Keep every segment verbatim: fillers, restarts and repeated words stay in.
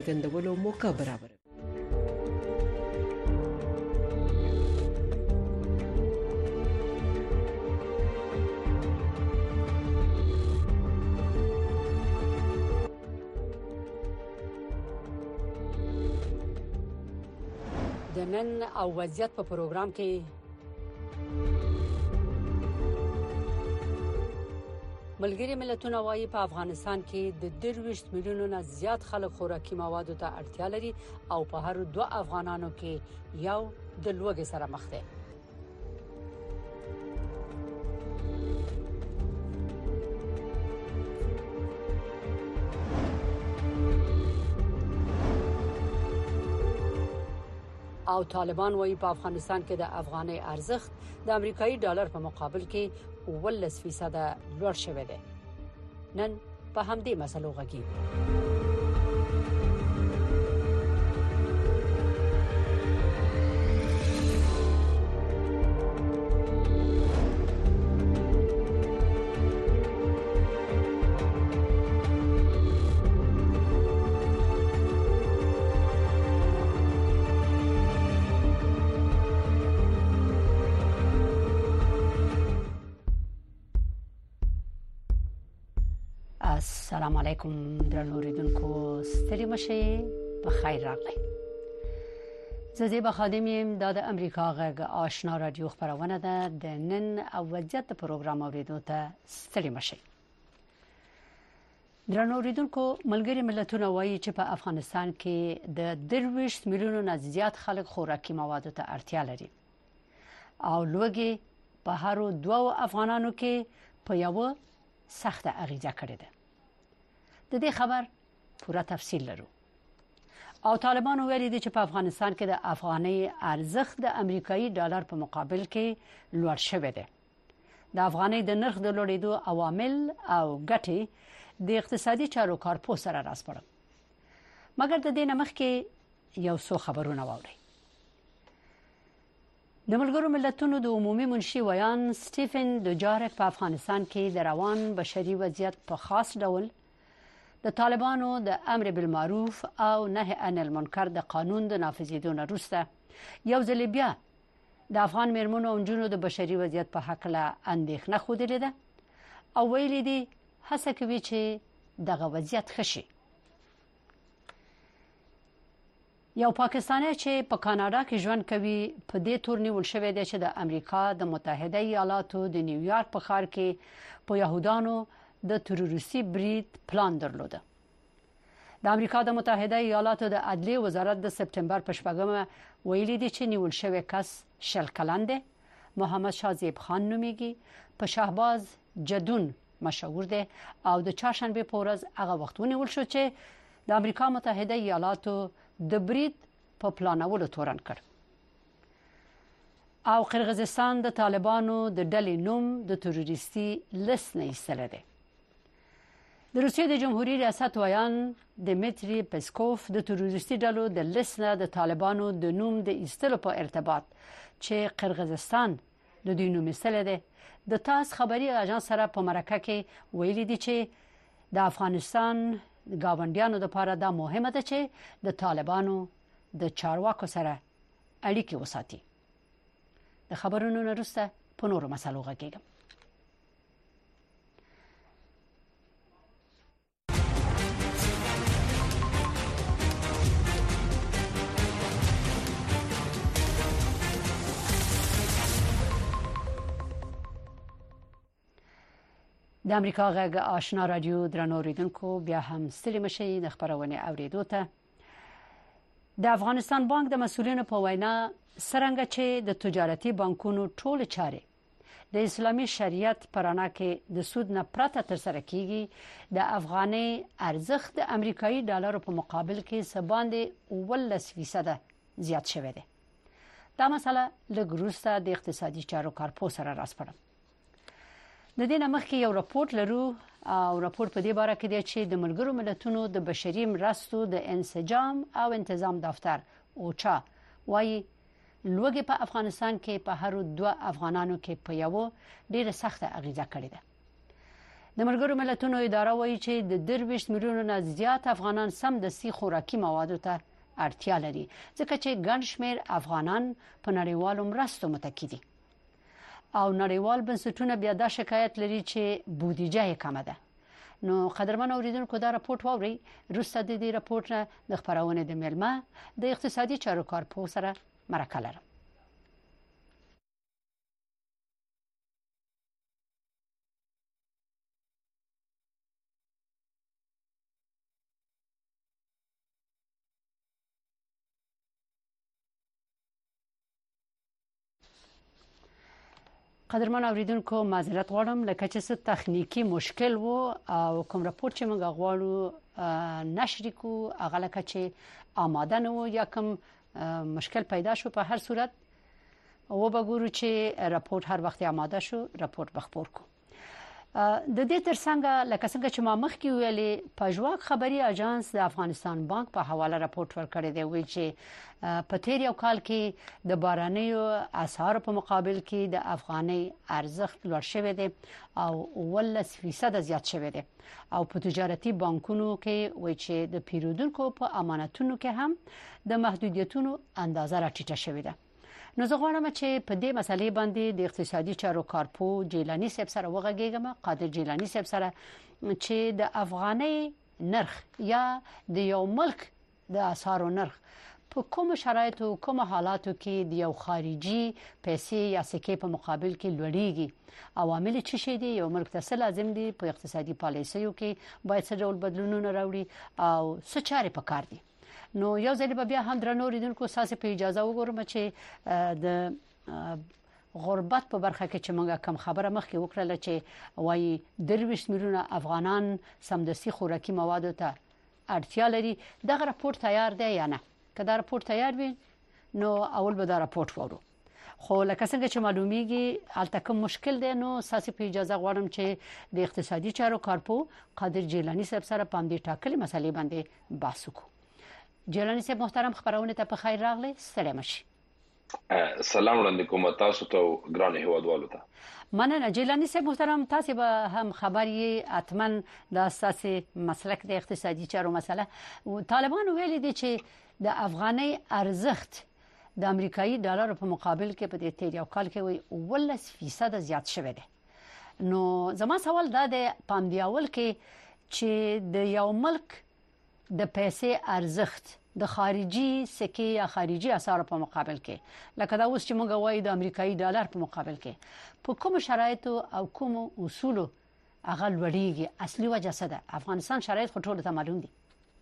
ګندولو موقع برابر. د نن او وضعیت په پروګرام کې ملګری ملتونه وايي په افغانستان کې د درویشت میلیونو نه زیات خلک خوراکي موادو ته اړتیا لري او په هر دوه افغانانو کې یو د لوږې سره مخ دی. او طالبان وايي په افغانستان کې د افغاني ارزښت د امریکایي ډالر په مقابل کې ولس فیصد لوړ شوی دی. نن په همدې مسلو غږیږو. السلام علیکم درنو اوریدونکو، ستړي مشه په خیر راغلی. زه زیبا خادم یم. دا د امریکا غږ آشنا رادیو خبرونه ده. د نن او وضعیت پروګرام اوریدو ته ستړي مشه. درنو اوریدونکو، ملګری ملتونه وایي چې په افغانستان کې د درویشت میلیونو نه زیات خلک خوراکي موادو ته اړتیا لري او لوږې په هر دوه افغانانو کې په یو سخت اغیزه کړې ده. د دې خبر پوره تفصیل لرو. او طالبان ویلي دي چې په افغانستان کې د افغاني ارزښت د امریکایي ډالر په مقابل کې لوړ شوی دی. د افغاني د نرخ د لوړېدو عوامل او ګټې د اقتصادي چارو کارپوه سره راسپړم. مګر د دې نه مخکې یو څو خبرونه واورئ. د ملګرو ملتونو د عمومي منشي ویان سټیفن دوجارک په افغانستان کې د روان بشري وضعیت په خاص ډول د طالبانو د امر بالمعروف او نهي عن المنکر د قانون د نافذېدو نه وروسته یو ځل بیا د افغان میرمنو او نجونو د بشري وضعیت په حق له اندېښنه خوده ده او ویلي دي هڅه کوي چې دغه وضعیت ښه شي. یو پاکستانی چې په کاناډا کې ژوند کوي په دې تور نیول شوی دی چې د امریکا د متحده ایالاتو د نیویارک په ښار کې په يهودانو د تروریستي برید پلان درلوده. د امریکا د متحده ایالاتو د عدلیې وزارت د سپتمبر په شپږمه ویلي دی چې نیول شوی کس شل کلن دی، محمد شازیب خان نومیږي، په شهباز جدون مشهور دی او د چهارشنبه په ورځ هغه وخت ونیول شو چې د امریکا متحده ایالاتو د برید په پلانولو تورن کړ. او قرغیزستان د طالبانو د ډلې نوم د تروریستي لیست نه ایستل دی. د روسیې د جمهوریت ریاست ویان دمیتری پسکوف د تروریستي ډلو د لیست نه د طالبانو د نوم د ایستلو په ارتباط چې قرغیزستان د دوی نوم ایستل دی د تاس خبري اژانس سره په مرکه کې ویلي دي چې د افغانستان گاونډیانو لپاره دا مهمه ده چې د طالبانو د چارواکو سره اړیکې وساتي. د خبرونو نه وروسته په نورو مسلو غږیږم. د امریکا غږ آشنا رادیو درنو اوریدونکو، بیا هم ستړي مشئ د خبرونه اوریدو ته. د افغانستان بانک د مسؤلینو په وینا څرنګه چې د تجارتي بانکونو ټول چارې د اسلامي شریعت پرانا کې د سود نه پرته تر سره کیږي، د افغاني ارزښت د امریکایي ډالر په مقابل کې سباندې ولس فیصد زیات شوی دی. دا مسله لږ وروسته د اقتصادي چارو کارپوه سره راسپړم. د دې نه مخکې یو راپور لرو او راپور په دې باره کې دی چې د ملګرو ملتونو د بشري مرستو د انسجام او انتظام دفتر اوچا وايي لوږه په افغانستان کې په هر دوه افغانانو کې په یو ډیره سخته اغیزه کړې ده. د ملګرو ملتونو اداره وایي چې د درویشت میلیونو نه زیات افغانان سمدستي خوراکي موادو ته اړتیا لري ځکه چې ګڼ شمېر افغانان په نړیوالو مرستو متکي دي او نړیوال بنسټونه بیا دا شکایت لري چې بودیجه یې کمه ده. نو قدرمن اوریدونکو دا راپورټ واوري. روسته د دې راپورټ نه د خبرونه د ملما د اقتصادي چارو کارپو سره مرکه لرم. قدرمن اوریدونکو معذرت غواړم لکه چې څه تخنیکی مشکل وو او کوم راپورټ چې موږ غواړو نشر کو هغه لکه چې آماده نه وو یا کوم مشکل پیدا شو. په هر صورت و به ګورو چې راپورټ هر وخت آماده شو راپورټ بخپور کو. د دې ترڅنګ لکه څنګه چې ما مخکې ویلې پژواک خبري اژانس د افغانستان بانک په حواله راپورټ ورکړی دی وی چې په تیر یو کال کې د بارانیو اسعار په مقابل کې د افغاني ارزښت لوړ شوی دی او ولس فیصد زیات شوی دی او په تجارتي بانکونو کې وی چې د پیرودونکو په امانتونو کې هم د محدودیتونو اندازه راټیټه شوې ده. نو زه غواړم چې په دې مسلې باندې د اقتصادي چارو کارپو جیلانی صاحب سره وغږیږم. قادر جیلانی صاحب سره چې د افغاني نرخ یا د یو ملک د اسعارو نرخ په کوم شرایطو کوم حالاتو کې د یو خارجي پیسې یا سکې په مقابل کې لوړیږي عوامل څه شي دي یو ملک ته څه لازم دي په اقتصادي پالیسیو کې باید څه ډول بدلونونه راوړي او څه چارې پکار دي. نو یو ځل بیا هم درنو ریدونکو ساسي په اجازه وګورم چې د غربت په برخه کې چې موږ کم خبره مخکې وکړل چې وایي درویشت میلیونه افغانان سمدستي خوراکي موادو ته اړتیا لري. دا راپورټ تیار دی یا نه؟ که دا راپورټ تیار وي نو اول به دا راپورټ وورو. خو لکه څنګه چې معلومیږي البته کوم مشکل دی نو ساسي په اجازه غواړم چې د اقتصادي چارو کارپو قادر جیلانی صاحب سره پام دې ټاکلي مسلې باندې بحث وکړو. جیلانی صاحب محترم خبرونه ته په خیر راغلی. سلام شي. سلام وړاندې کوم تاسو ته ګران هیوادوالو ته. مننه جیلانی صاحب محترم. تاسو به هم خبري اتمن د اساسي مسلک د اقتصادي چارو مسله طالبان ویلي دي چې د افغاني ارزښت د امریکایي ډالر په مقابل کې په دې تیر یو کال کې وي ولس فیصد زیات شوی دی. نو زما سوال دا دی پام دی اول کې چې د یو ملک د پیسې ارزښت د خارجي سکې یا خارجي اسعار په مقابل کې لکه دا اوس چې موږ وایو د امریکایي ډالر په مقابل کې په کوم شرایطو او کوم اصولو هغه لوړیږي اصلي وجه څه ده؟ افغانستان شرایط خو ټول ته معلوم دي.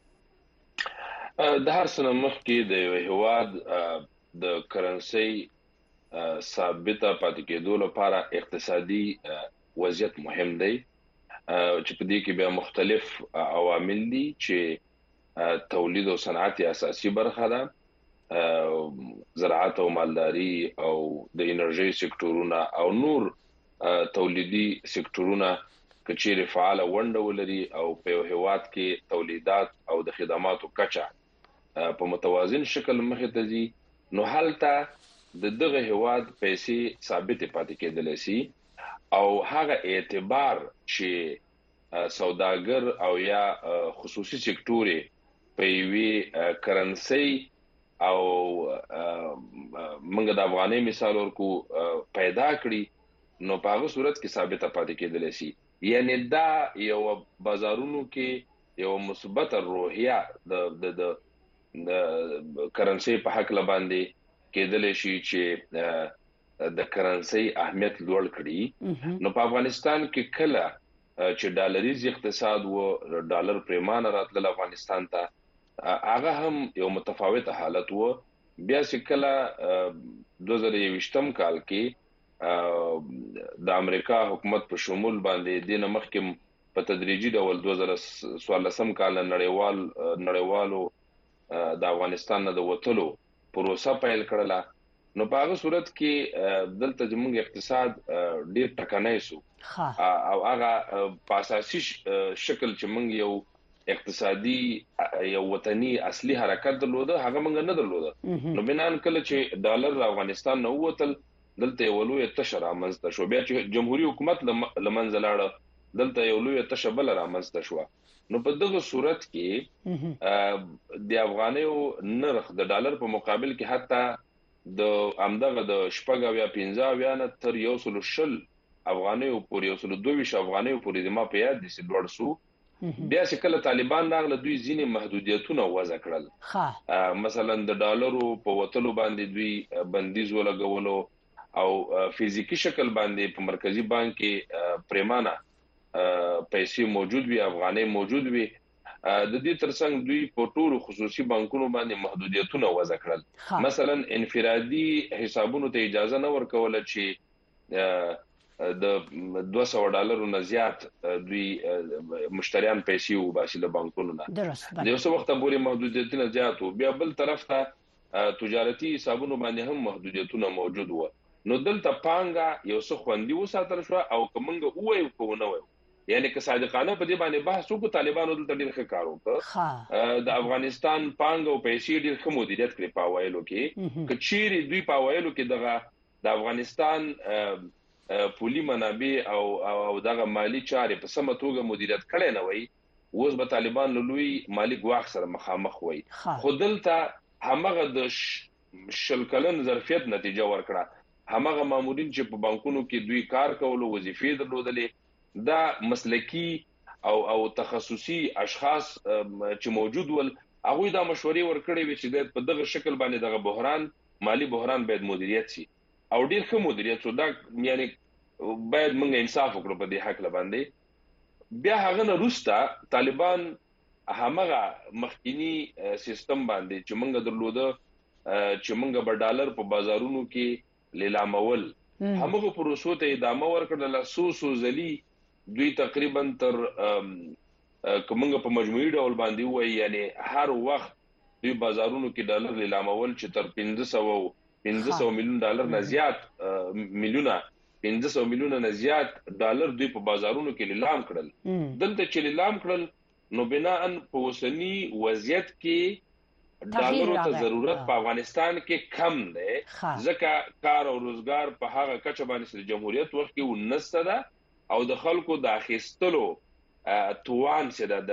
د هر څه مخکې د یو هیواد د کرنسي ثابته پاتې کېدو لپاره اقتصادي وضعیت مهم دی چې په دې کې به مختلف عوامل دي چې تولید او صنعت اساسي برخه ده، زراعت او مالداري او د انرژي سکتورونه او نور تولیدي سکتورونه کچېره فعال ونډه ولري او په هیواد کې تولیدات او د خدماتو کچه په متوازن شکل مخې ته ځي نو حالته د دغه هیواد پیسې ثابت پاتې کېدل شي او هغه اعتبار چې سوداګر او یا خصوصي سکتوري په وی کرنسي او موږ د افغاني مثال ورکو پیدا کړی نو په هغه صورت کې ثابت پاتې کېدل شي. یعنی دا یو بازارونو کې یو مثبت روحیه د د کرنسي په حق لباندې کېدل شي چې د کرنسي اهمیت لوړ کړي. نو په افغانستان کې کله چې ډالریز اقتصاد و ډالر پریمانه راتل افغانستان ته هغه هم یو متفاوت حالت و. بیا چې کله دوه زره یوویشتم کال کې د امریکا حکومت په شمول باندې د مخکم په تدریجي ډول دوه زره څوارلسم کال نړیوال نړیوالو د افغانستان نه د وټلو پروسه پیل کړله نو په هغه صورت کې دلته زموږ اقتصاد ډیر ټکنۍ شو او هغه په اساسي شکل چې موږ یو اقتصادي یو وطني اصلي حرکت درلوده هغه موږ نه درلوده. نو بنان کله چې ډالر افغانستان نو وتل دلته ولوی تشر امنځته شو بیا چې جمهوریت حکومت لمنځه لاړ دلته یو لوی تشبل رامنځته شو. نو په دغه صورت کې د افغانیو نرخ د ډالر په مقابل کې حتی د امدغه د شپږ یا پنځه یا نه تر یو سل شل افغانیو پورې یو سل دوه ویشت افغانیو پورې د ما په یاد دي چې لوړ شو. بیا چې کله طالبان راغله دوی ځینې محدودیتونه وضع کړل. مثلا د ډالرو په وټلو باندې دوی بندیز ولګولو او فزیکی شکل باندې په مرکزی بانک کې پریمانه پیسې موجود وي، افغاني موجود وي. د دې ترڅنګ دوی په ټولو خصوصي بانکونو باندې محدودیتونه وضع کړل. مثلا انفرادي حسابونو ته اجازه نه ورکول چې د دوه سوه ډالرو نه زیات دوی مشتریان پیسې وباسي له بانکونو نه. د یو څه وخت پورې محدودیتونه زیات وو. بیا بل طرف ته تجارتي حسابونو باندې هم محدودیتونه موجود وو. نو دلته پانګه یو څه خوندي وساتل شو او کومنګ وایو کو نه وایو، یعنی که صادقانه په دې باندې بحث وکړو طالبانو دلته ډیر ښه کار وکړ. د افغانستان پانګه او پیسې ډیر ښه مدیریت کړې په وایلو کې. کچيري دوی په وایلو کې دغه د افغانستان پولی منابع او او دغه مالی چارې په سمه توګه مدیریت کړي نه وي، اوس به طالبان لوی مالی ګواښ سره مخامخ وي. خو دلته همغه د شل کلن ظرفیت نتیجه ورکړه. همغه مامورین چې په بانکونو کې دوی کار کولو، وظیفې درلودلې، دا مسلکی او او تخصصي اشخاص چې موجود ول، هغه دا مشورې ورکړې وي چې په دغه شکل باندې دغه بحران مالی بحران باید مدیریت شي او ډیر ښه مدیریت شو. دا یعنی باید موږ انصاف وکړو په دې حق لباندې. بیا هغه نه روسته طالبان همغه مخکینی سیستم باندې چې موږ درلوده چې موږ به ډالر په بازارونو کې لیلامول، همغه پروسو ته ادامه ورکړل. سو سو زلی دوی تقریبا تر کومه په مجموعي ډول باندې وای، یعنی هر وخت دوی بازارونو کې ډالر لیلامول چې تر پنځه سوه پنځه سوه میلیون ډالر نه زیات میلیونه پنځه سوه میلیونه نه زیات ډالر دوی په بازارونو کې لیلام کړل. دلته چې لیلام کړل نو بناءن په اوسنی وضعیت کې ډالرو ته ضرورت په افغانستان کې کم دی، ځکه کار او روزګار په هغه کچه باندې د جمهوریت وخت کې ونسته ده او د خلکو د اخیستلو توان چې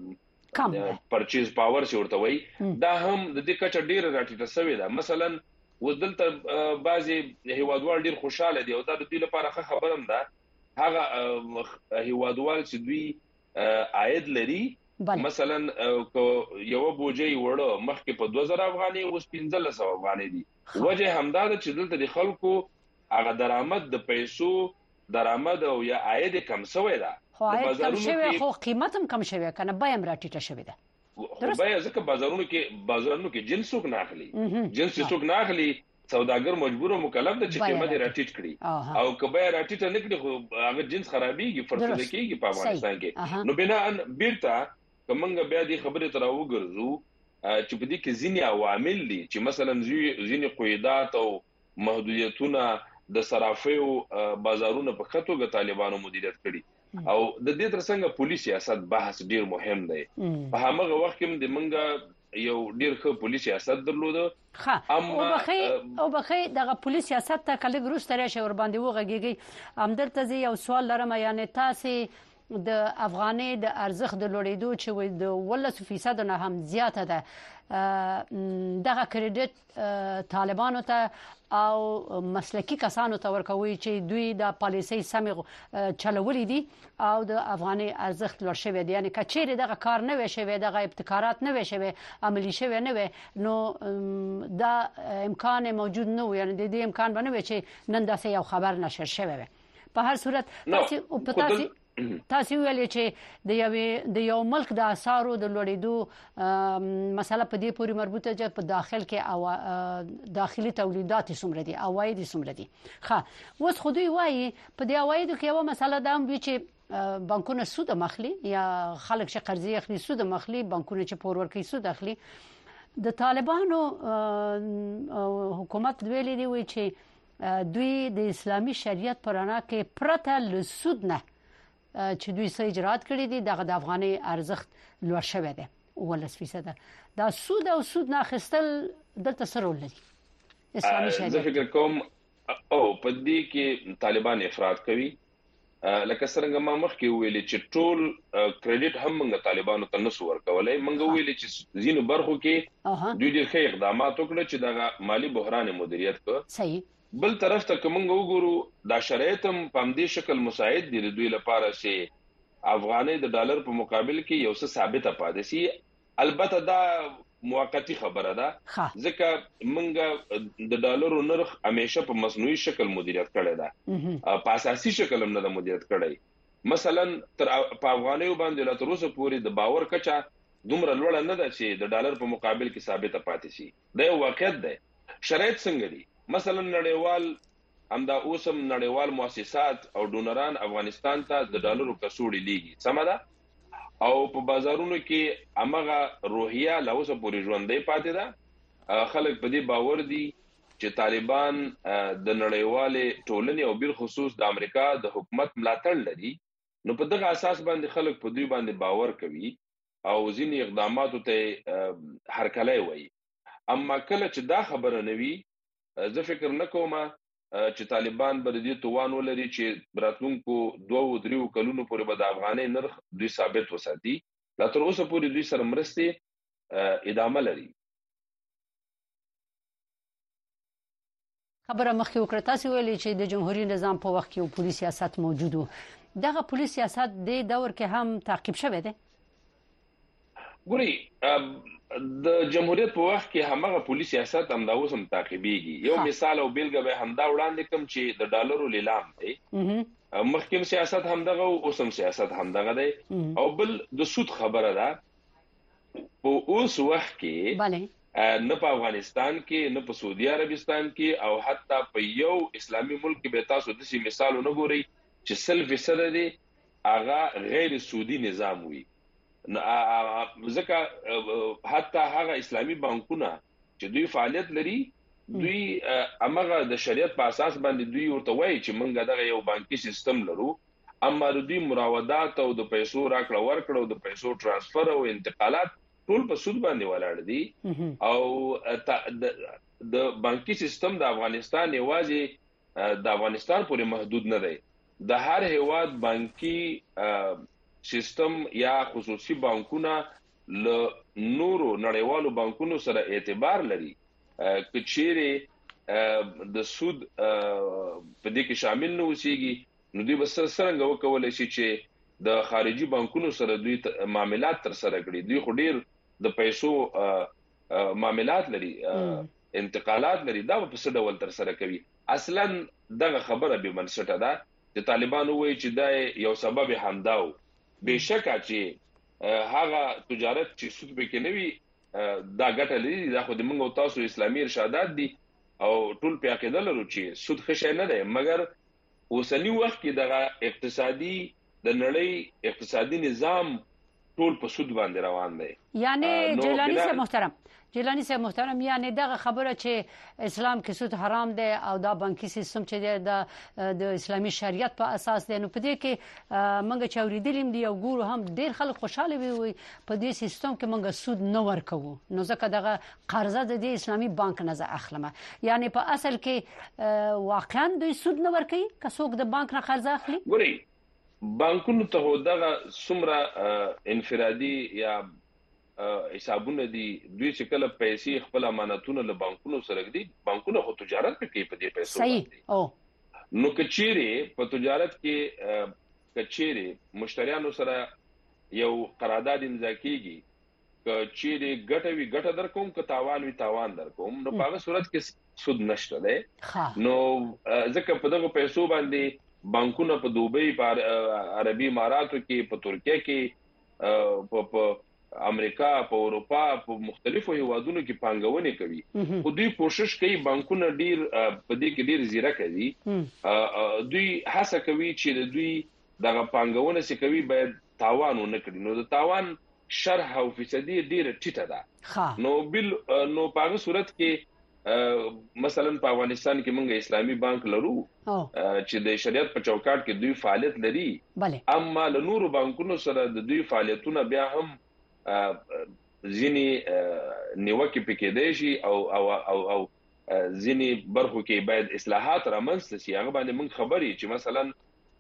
د پرچیز پاور چې ورته وي دا هم د دې کچه ډیره راټیټه شوې ده. مثلا ودلته بعضي هیوادوال ډیر خوشاله دي او دا د دې لپاره ښه خبره هم ده. هغه هیوادوال چې دوی عاید لري، مثلا یو بوجي وړو مخکې په دوه زره افغاني اوس پنځه سوه افغاني دي. وجه همدا ده چې دلته د خلکو هغه درآمد د پیسو درآمد او یا عاید کم شوی ده. خو عاید کم شوی، خو قیمت هم کم شوی، کنه بایم راټیټه شوی ده. بیا ځکه بازارونو کې بازارونو کې جنس څوک نه اخلي، جنس څوک نه اخلي، سوداګر مجبور او مکلف دي چې قیمت راټیټ کړي او کبه راټیټ نه کړي خو هغه جنس خرابيږي، فرصت کېږي په افغانستان کې. نو بناء بیرته کومنګ بیا دي خبره تر وګرځو چې په دې کې ځینې عوامل دي چې مثلا ځینې قیودات او محدودیتونه د صرافیو بازارونو په خطوګه طالبانو مدیریت کړي او د دې ترڅنګ پولیس سیاست بحث ډیر مهم دی. په هغه وخت کې د منګه یو ډیر ښه پولیس سیاست درلوده. اما او بخي او بخي دغه پولیس سیاست ته کله ګروست راشه ور باندې وغږیږي. همدلته یو سوال لرم، یعنی تاسو د افغاني د ارزښت د لوړېدو چې د ولس فیصد نه هم زیاته ده، دغه کریډټ طالبانو ته او مسلکی کسانو ته ورکوي چې دوی د پالیسي سمې چلولې دي او د افغاني ارزښت لوړ شوی دی. یعنی کچېره دغه کار نه وي شوی، دغه ابتکارات نه وي شوی، عملی شوی نه وي، نو دا امکان موجود نه وي. یعنی د دې امکان باندې وي چې نن داسې یو خبر نشر شوی وي. په هر صورت تاسو او تاسو تاسو ویل چې د یو د یو ملک د اسعارو د لوړېدو مسله په دې پورې مربوطه ده په داخل کې او داخلي تولیدات څومره دي، عواید څومره دي. ښه، اوس خو دوی وایي په دې عوایدو کې یو مسله ده هم چې بانکونه سود مخلي یا خلک چې قرضې اخلي سود مخلي، بانکونه چې پور ورکوي سود اخلي. د طالبانو حکومت ویلي دی وی چې دوی د اسلامي شریعت پر انا کې پرته له سود نه چې دوی سې اجرات کړی دي دغه د افغاني ارزښت لوړ شوی دی ولس فیصد. دا سود او سود نه اخیستل دلته سره ولري اسلامي شریعت. زه فکر کوم او په دې کې طالبان افراط کوي لکه څنګه ما مخکې ویلي چې ټول کریډټ هم موږ طالبانو ته نسو ورکولای. موږ ویلي چې ځینو برخو کې دوی ډېر ښه اقدامات وکړل چې د مالی بحران مدیریت کړ. صحیح. بل طرف ته کوم وګورو دا شرایط هم په همدې شکل مساعد دي دوی لپاره چې افغاني د ډالر په مقابل کې یو څه ثابته پاتې شي. البته دا موقتی خبره ده ځکه موږ د ډالرو نرخ همیشه په مصنوعي شکل مدیریت کړی ده، په اساسي شکل هم نه د مدیریت کړی. مثلا تر په افغانیو باندې لا تر اوسه پورې د باور کچا دومره لوړه نه ده چې د ډالر په مقابل کې ثابته پاتې شي. دا یو واقعیت ده. شرایط څنګه دي؟ مثلا نړیوال همدا اوسم نړیوال مؤسسات او ډونران افغانستان ته د ډالرو کڅوړې لیږي، سمه ده، او په بازارونو کې امغه روحیه لوسه پورې ژوندۍ پاتې ده. خلک په دې باور دي چې طالبان د نړیوالې ټولنې او بل خصوص د امریکا د حکومت ملاتړ لري. نو په دغه اساس باندې خلک په دوی باندې باور کوي او ځینې اقداماتو ته هرکلی وایي. اما کله چې دا خبره نه وي، زه فکر نه کوم چې طالبان به دې توان ولري چې براتلونکو دوه دریو کلونو پورې به د افغاني نرخ دوی ثابت وساتي. لا تر اوسه پورې دوی سره مرستې ادامه لري. خبره مخکې وکړه، تاسو ویلي چې د جمهوریت نظام په وخت کې پولیس سیاست موجود و. دغه پولیس سیاست د دور کې هم تعقیب شوی دی؟ ګوري د جمهوریت په وخت کې همغه پولیس سیاست هم دا اوس هم تعقیبېږي. یو مثال او بیلګه به همدا وړاندې کوم چې د ډالرو لیلام دی، مخکې سیاست هم دغه او اوس هم سیاست هم دغه دی. او بل د سود خبره ده. په اوس وخت کې bale نه په افغانستان کې نه په سعودي عربستان کې او حتی په یو اسلامي ملک کې به تاسو د سي مثال نه ګوري چې سل فیصد دی هغه غیر سعودي نظام وي. ځکه حتی هغه اسلامي بانکونه چې دوی فعالیت لري، دوی امغه د شریعت په اساس باندې دوی ورته وایي چې موږ دغه یو بانکي سیستم لرو، اما د دوی مراودات او د پیسو راکړه ورکړه او د پیسو ترانسفر او انتقالات ټول په سود باندې ولاړ دي. او د بانکي سیستم د افغانستان یوازې د افغانستان پورې محدود نه دی. د هر هیواد بانکي سیستم یا خصوصي بانکونه له نورو نړیوالو بانکونو سره اعتبار لري. که چیرې د سود په دې کې شامل نه اوسېږي، نو دوی به څرنګه وکولای شي چې د خارجي بانکونو سره دوی معاملات تر سره کړي. دوی خو ډیر د پیسو معاملات لري، انتقالات لري، دا په څه ډول تر سره کوي. اصلا دغه خبره به منسټه ده چې طالبان وایي چې دا یو سبب همداو. بهشکه چې هغه تجارت چې سود به کې نوي دا ګټه لري، دا خو د موږ او تاسو اسلامي ارشادات دي او ټول په عقیده لرو چې سود ښه شی نه دی. مګر اوسنی وخت کې دغه اقتصادي د نړۍ اقتصادي نظام ټول په سود باندې روان دی. یعنی جیلانی صاحب محترم جیلانی صاحب محترم یعنی دغه خبره چې اسلام کې سود حرام دی او دا بانکي سیستم چې د د اسلامي شریعت په اساس دی، نو په دې کې موږ چې اوریدلیم دی او ګورو هم ډیر خلک خوشاله وي په دې سیستم کې موږ سود نه ورکوو، نو ځکه دغه قرضه د دې اسلامي بانک نه زه اخلم. یعنی په اصل کې واقعا دوی سود نه ورکوي که څوک د بانک نه قرض اخلي. ګوري بانکونو ته دغه څومره انفرادي یا حسابونه دي، دوی چې کله پیسې خپل امانتونه له بانکونو سره دي، بانکونه خو تجارت کوي په دې پیسو باندې. او نو کچېره په تجارت کې کچېره مشتریانو سره یو قرارداد امضا کیږي، کچېره ګټه وی ګټه درکوم که تاوان وی تاوان درکوم، نو په هغه صورت کې سود نشته دی. نو ځکه په دغه پیسو باندې بانکونه په دوبۍ، په عربي اماراتو کې، په ترکیه کې، په امریکا، په اروپا، په مختلفو هیوادونو کې پانګونې کوي. خو دوی کوشش کوي، بانکونه ډیر په دې کې ډیر زیرک دي، دوی هڅه کوي چې دوی دغه پانګونه چې کوي باید تاوان ونه کړي. نو د تاوان شرح او فیصدي ډیر ټیټه ده. نو بل نو په هغه صورت کې مثلا په افغانستان کې موږ اسلامي بانک لرو چې د شریعت په چوکاټ کې دوی فعالیت لري، اما له نورو بانکونو سره د دوی فعالیتونه بیا هم ځینی نیوکه پکې دی شي او او او او ځینی برخو کې باید اصلاحات رامنځته شي. هغه باندې موږ خبرې چې مثلا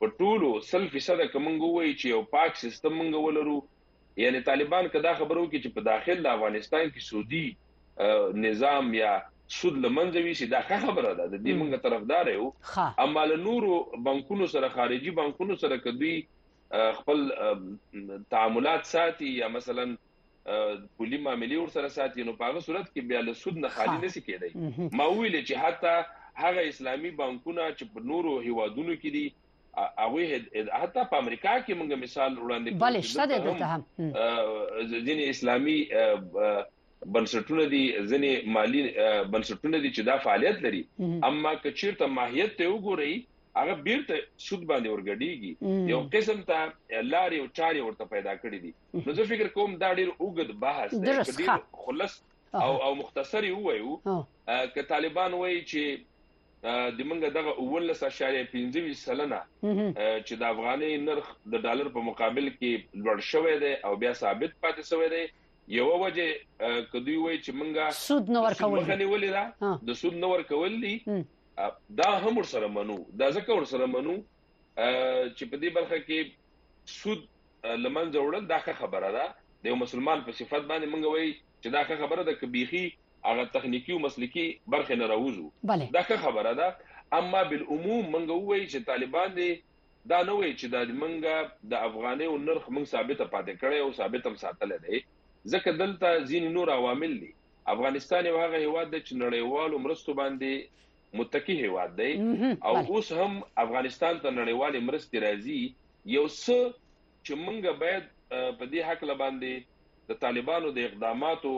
په ټولو سل فیصد کومنګ وای چې یو پاک سیستم منګ ولرو یعنی طالبان کدا خبرو کې چې په داخل د افغانستان کې سعودي نظام یا سود لمنځوي سي دا خبره ده د دې موږ طرفدار یو اما له نورو بانکونو سره خارجي بانکونو سره کدي خپل تعاملات ساتي یا مثلا پولی معاملې ور سره ساتي نو په هغه صورت کې بیا له سود نه خالي نشي کېدای ما ویل چې حتی هغه اسلامي بانکونه چې په نورو هیوادونو کې دي هغه حتی په امریکا کې موږ مثال وړاندې بل شته دلته هم ځینې اسلامي بنسټونه دي ځینې مالی بنسټونه دي چې دا فعالیت لري اما کچیرته ماهیت ته وګورئ هغه بیرته سود باندې ورګډيږي یو قسم ته لاري او چاري ورته پیدا کړی دي نو زه فکر کوم دا ډیر اوږد بحث دی ډیر خلص او او مختصری وایو ک طالبان وایي چې د منګه دغه اول اشاریه پنځه سلنه چې د افغاني نرخ د ډالر په مقابل کې لوړ شوی دی او بیا ثابت پاتې شوی دی یو وجه کدی وایي چې منګه سود نو ورکول مخنی ولیدا د سود نو ورکول دي دا هم ور سره منو دا ځکه ور سره منو چې په دې برخه کې سود لمنځه وړل دا خبره ده د یو مسلمان په صفت باندې منګه وایي چې دا خبره ده کبيخي هغه تخنیکی او مسلکی برخه نه راوځو دا خبره ده اما بالعموم منګه وایي چې طالبان دي دا نه وایي چې د منګه د افغاني او نرخ منګ ثابته پاتې کړي او ثابت هم ساتل دي ځکه دلته ځین نور عوامل دي افغانستان یو هغه هیواد د چنړیوالو مرستو باندې متکی هیواد دی او اوس هم افغانستان ته نړیوال مرستې راځي یو څه چې موږ باید په دې حق لباندې د طالبانو د اقداماتو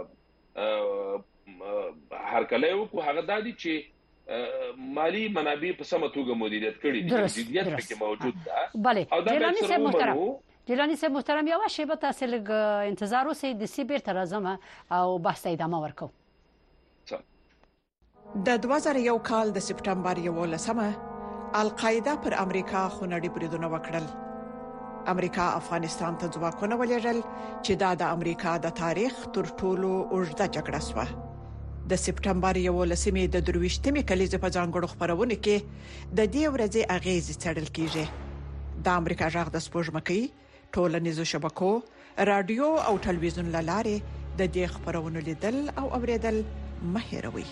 هرکلی وکړو هغه د دې چې مالی منابع په سمه توګه مدیریت کړي دي جديت پکې موجود ده بله جیلانی صاحب محترم جیلانی صاحب محترم یو شی به تاسو لږ انتظار وسئ د سی بیرته راځم او بحث ادامه ورکو د دوه زره یو کال د سپټمبر یولسمه القاعده پر امریکا خونړي بریدونه وکړل. امریکا افغانستان ته ځواکونه ولېږل چې دا د امریکا د تاریخ تر ټولو اوږده جګړه شوه. د سپټمبر یولسمې د درویشتمې کلیزې په ځانګړو خبرونه کې د دې ورځې اغېز څرګند کیږي. د امریکا ژغ د سپوږمکۍ ټولنیزو شبکو رادیو او ټلویزیون لارې د دې خبرونو لیدل او اوریدل مهیروي.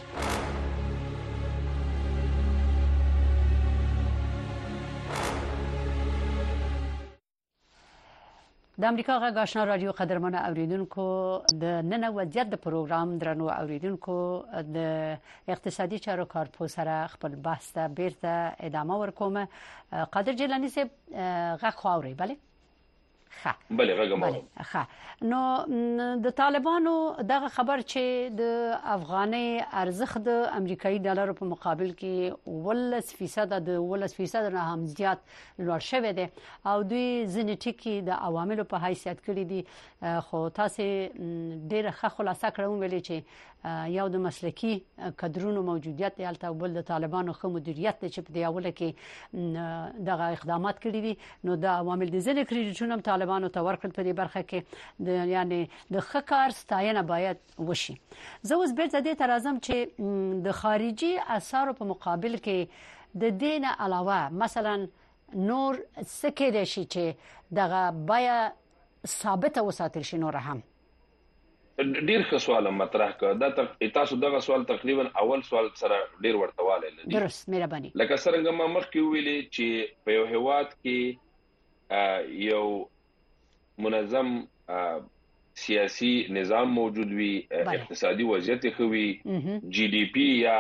د امریکا غږ آشنا رادیو قدرمن اوریدونکو د نن وضعیت د پروګرام درنو اوریدونکو د اقتصادي چارو کارپو سره خپل بحث ته بیرته ادامه ورکوم. قادر جیلانی صاحب غږ خو اوري bale ښه بله غږم ښه نو د طالبانو دغه خبر چې د افغاني ارزښت د امریکایي ډالر په مقابل کې ولس فیصد د ولس فیصد نه هم زیات لوړ شوی دی او دوی ځینې ټکي د عواملو په حیثیت کړی دي خو تاسو ډېر ښه خلاصه کړم ویلي چې یو د مسلکی کډرونو موجودیت دی البته بل د طالبانو خو مدیریت دی چې په دی اوله کې دغه اقدامات کړی دي نو دا عوامل دي ځینې کریډیټونه هم طالبانو ته ورکړل په دې برخه کې د یعنی د خکار ستاینه باید وشي. زه اوس بیرته دې ته راځم چې د خارجي اثارو په مقابل کې د دین علاوه مثلا نور سکه دي چې دغه بیا ثابت وساتل شي نور هم ډیر ښه سوال مطرح کړ دا تاسو دغه سوال تقریبا اول سوال سره ډیر ورتواله لري. درست مهرباني. لکه څنګه ما مخکې ویلي چې په یو هیواد کې یو منظم سیاسي نظام موجود وي اقتصادي وضعیت خوي جی ډي پی یا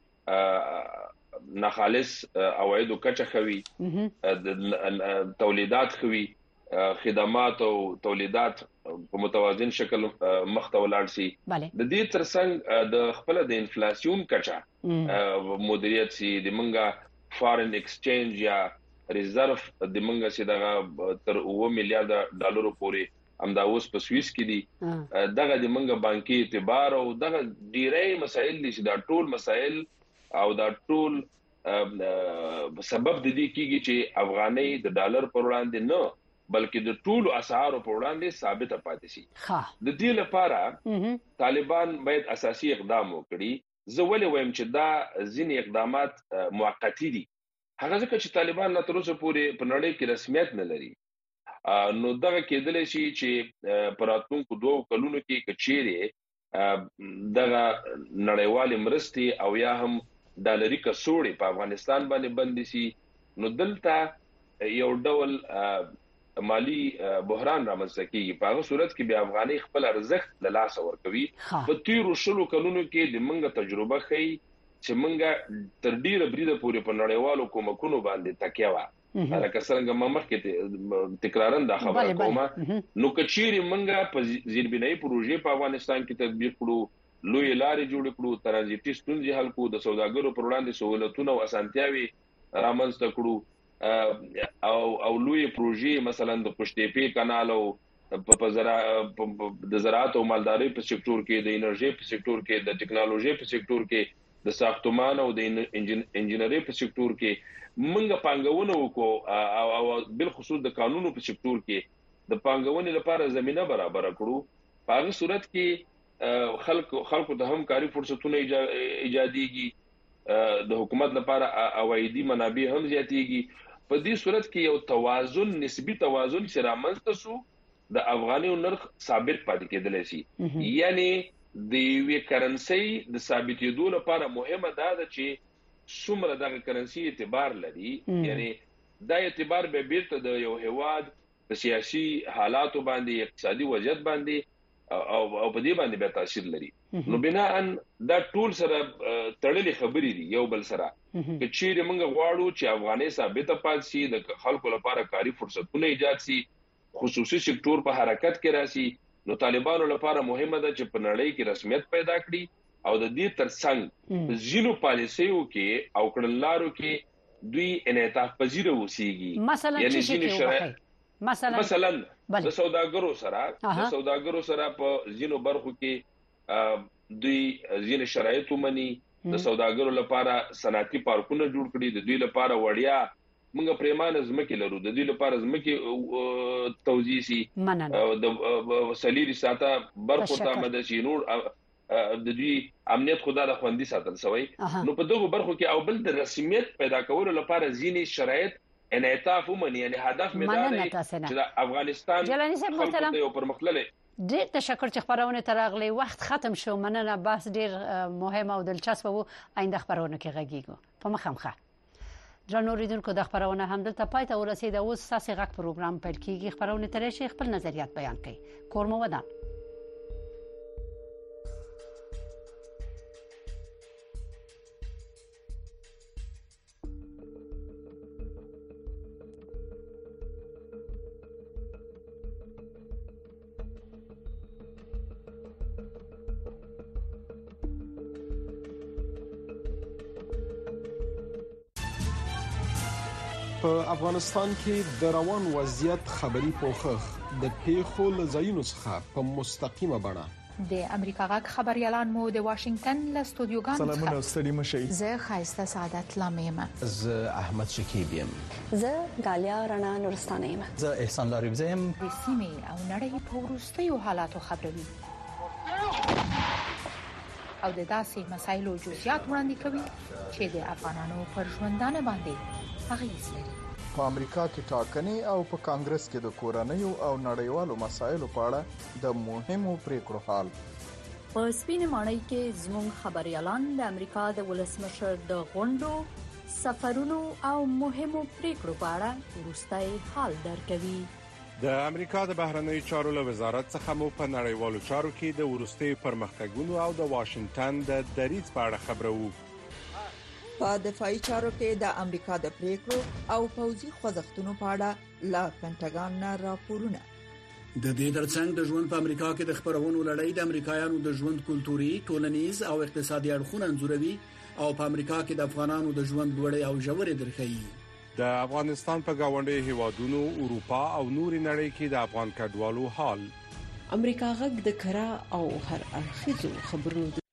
ناخالص عواید او کچه خوي تولیدات خوي خدمات او تولیدات په متوازن شکل مخته ولاړ شي د دې ترڅنګ د خپل د انفلیسیون کچا مدیریت سي د منګه فارن ایکسچینج یا ریزرو د منګه سي دغه تر اوه میلیارډ ډالر پورې همدا اوس په سويس کې دي دغه د منګه بانکي اعتبار او دغه ډیرې مسایل دي چې دا ټول مسایل او دا ټول سبب د دې کیږي چې افغاني د ډالر پر وړاندې نه بلکې د ټولو اسعارو په وړاندې ثابت پاتې شي. د دې لپاره طالبان باید اساسي اقدام وکړي. زه ولې وایم چې دا ځینې اقدامات موقتی دي هغه ځکه چې طالبان لا تر اوسه پورې په نړۍ کې رسمیت نه لري. نو دغه کېدل شي چې پراتونکو دوه کلونو کې کچېره دغه نړیوال مرستي او یا هم ډالري کڅوړې په افغانستان باندې بند شي. نو دلته یو ډول مالی بحران رامنځته کیږي. په هغه صورت کې به افغاني خپل ارزښت له لاسه ورکوي. په تیرو شلو کلونو کې د منګه تجربه خي چې منګه تر ډیره بریده پورې په نړیوالو کومکونو باندې تکیه و. لکه څنګه ما مخکې تکرارن دا خبره کومه. نو کچيري منګه په زیربنای پروژې په افغانستان کې تطبیق کړو، لوی لارې جوړ کړو، ترانزیتي ستونزې حل کړو، د سوداګرو پر وړاندې سہولتونه او اسانتیاوي رامنځته کړو، او او لوی پروژې مثلا د پښتې کانال او په زرا د زراعت او مالداري په سکتور کې، د انرژي په سکتور کې، د ټکنالوژي په سکتور کې، د ساختمان او د انجنیری په سکتور کې منګه پانګونه وکړو، او او بل خصوص د قانونو په سکتور کې د پانګونې لپاره زمينه برابر کړو. په هغه صورت کې خلک خلکو د همکاري فرصتونه ایجاديږي، د حکومت لپاره عوایدی منابع هم زیاتېږي. په دې صورت کې یو توازن، نسبی توازن چې رامنځته شو، د افغاني نرخ ثابت پاتې کېدل شي. یعنی د وی کرنسي د ثابتېدو لپاره مهمه ده چې څومره د کرنسي اعتبار لري. یعنی دا اعتبار به بیرته د یو هواد د سیاسي حالاتو باندې، اقتصادي وضعیت باندې او او په دې باندې به تاثیر لري. نو بناء دا ټول سره تړلې خبرې دي یو بل سره. چې چیرې موږ غواړو چې افغاني ثابت پاتې شي، د خلکو لپاره کاري فرصتونه ایجاد شي، خصوصي سکتور په حرکت کې راشي، نو طالبانو لپاره مهمه ده چې په نړۍ کې رسمیت پیدا کړي او د دې ترڅنګ ځینو پالیسیو کې او کړنلارو کې دوی انعطاف پذیر اوسېږي. مثلا یعنی ځینې شرایط مثلا مثلا د سوداګرو سره د سوداګرو سره په ځینو برخو کې دوی ځینې شرایط ومني. د سوداګرو لپاره صنعتي پارکونه جوړ کړي، د دوی لپاره وړیا موږ پریمانه ځمکې لرو، د دوی لپاره ځمکې توزیع شي، د سلیری ساته برخو ته مدد شي، نور د دوی امنیت خدا د خوندي ساتل شوی. نو په دغه برخو کې او بل د رسمیت پیدا کولو لپاره ځینې شرایط انعطاف ومني. یعنی هدف مې دا دی چې د افغانستان خلکو ته یو پرمختللی. ډېر تشکر چې خبرونه ترغلي، وخت ختم شو. مننه، بحث ډېر مهم او دلچسپ وو. آینده خبرونه کې غږیږو په مخامخه. درنو اوریدونکو، د خبرونه هم دلته پای ته ورسېده. اوس ساسي غږ پروګرام پیل کیږي. خبرونه ترې شي خپل نظریات بیان کړي. کورمو ودان. په افغانستان کې د روان وضعیت خبري پوښښ د پیښو له ځایونو څخه په مستقیمه بڼه د امریکا غږ خبريالان مو د واشنگټن له استودیوګانو څخه سلامونه ستړي مشي. زه خایسته سعادت لامیم. زه احمد شکیب یم. زه غالیا رڼا نورستانه یم. زه احسان لاریب زم. د سیمې او نړۍ په وروستیو حالاتو خبروي او د داسې مسایلو جزئیات وړاندې کوي چې د افغانانو پر ژوندانه باندې اغیز لري. په امریکا کې ټاکنې او په کانګرس کې د کورنیو او نړیوالو مسایلو په اړه د مهمو پریکړو حال. په سپینې ماڼۍ کې زموږ خبريالان د امریکا د ولسمشر د غونډو، سفرونو او مهمو پریکړو په اړه وروستي حال درکوي. د امریکا د بهرنیو چارو له وزارت څخه مو په نړیوالو چارو کې د وروستي پرمختګونو او د واشنگټن د دریځ په اړه خبرو. په دفاعي چارو کې د امریکا د پریکړو او پوځي خوځښتونو په اړه لا پینټاګان نه راپورونه. د دې ترڅنګ د ژوند په امریکا کې د خبرونو لړۍ د امریکایانو د ژوند کلتوري، ټولنیز او اقتصادي اړخونه انځوروي او په امریکا کې د افغانانو د ژوند لوړې او ژورې درخې. د افغانستان په گاونډي هیوادونو، اروپا او نوري نړۍ کې د افغان کډوالو حال. امریکا غږ د کرا او هر اړخیزو خبرونو